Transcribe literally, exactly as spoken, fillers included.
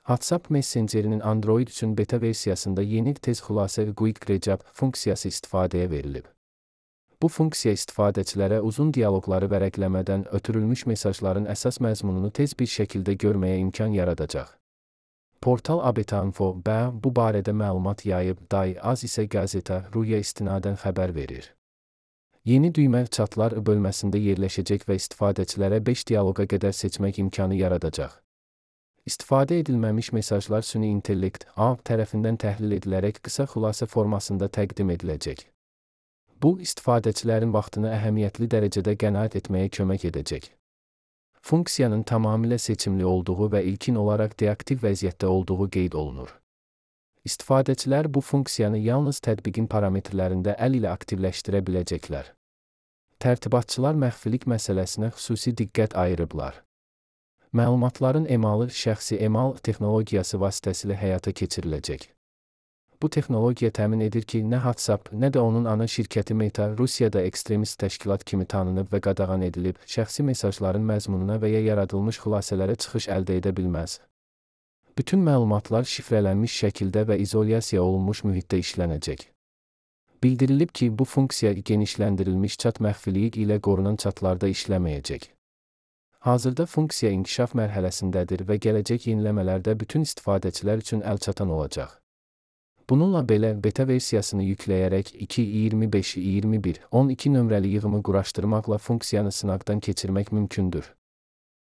WhatsApp Messengerinin Android üçün beta versiyasında yeni tez xülasə Quick Recap funksiyası istifadəyə verilib. Bu funksiya istifadəçilərə uzun dialoqları vərəqləmədən ötürülmüş mesajların əsas məzmununu tez bir şəkildə görməyə imkan yaradacaq. Portal A B T Info B bu barədə məlumat yayıb, day az isə Gazeta Ruya istinadən xəbər verir. Yeni düymə çatlar bölməsində yerləşəcək və istifadəçilərə beş dialoqa qədər seçmək imkanı yaradacaq. İstifadə edilməmiş mesajlar süni intellekt A I tərəfindən təhlil edilərək qısa xülasə formasında təqdim ediləcək. Bu, istifadəçilərin vaxtını əhəmiyyətli dərəcədə qənaət etməyə kömək edəcək. Funksiyanın tamamilə seçimli olduğu və ilkin olaraq deaktiv vəziyyətdə olduğu qeyd olunur. İstifadəçilər bu funksiyanı yalnız tətbiqin parametrlərində əl ilə aktivləşdirə biləcəklər. Tərtibatçılar məxfilik məsələsinə xüsusi diqqət ayırıblar. Məlumatların emalı şəxsi emal texnologiyası vasitəsilə həyata keçiriləcək. Bu texnologiya təmin edir ki, nə WhatsApp, nə də onun ana şirkəti Meta Rusiyada ekstremist təşkilat kimi tanınıb və qadağan edilib, şəxsi mesajların məzmununa və ya yaradılmış xülasələrə çıxış əldə edə bilməz. Bütün məlumatlar şifrələnmiş şəkildə və izolyasiya olunmuş mühitdə işlənəcək. Bildirilib ki, bu funksiya genişləndirilmiş çat məxfiliyi ilə qorunan çatlarda işləməyəcək. Hazırda funksiya inkişaf mərhələsindədir və gələcək yeniləmələrdə bütün istifadəçilər üçün əlçatan olacaq. Bununla belə, beta versiyasını yükləyərək iki iyirmi beş iyirmi bir on iki nömrəli yığımı quraşdırmaqla funksiyanı sınaqdan keçirmək mümkündür.